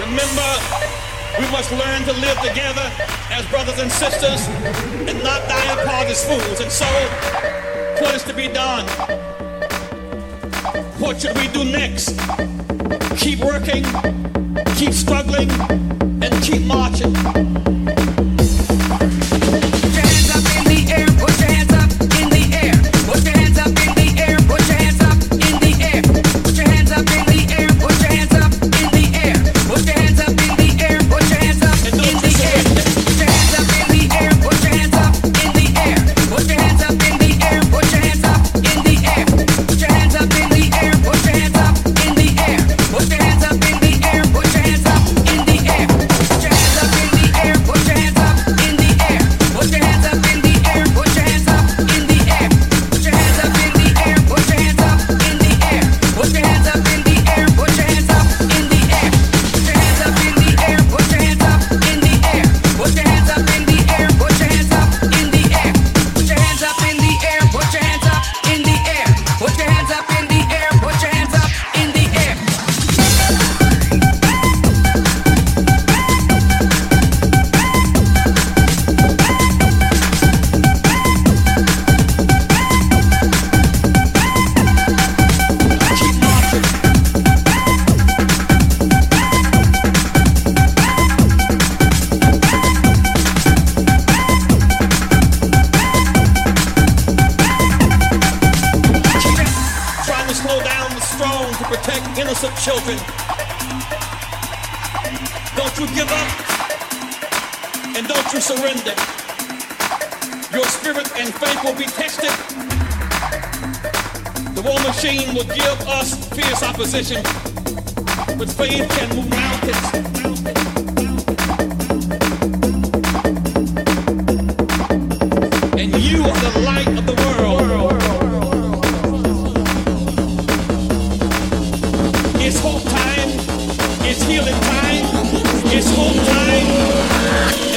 Remember, we must learn to live together as brothers and sisters and not die apart as fools. And so, what is to be done? What should we do next? Keep working, keep struggling, and keep marching. Innocent children, don't you give up and don't you surrender. Your spirit and faith will be tested. The war machine will give us fierce opposition, but faith can move mountains. And you are the light of the world. It's hope time, it's healing time, it's hope time.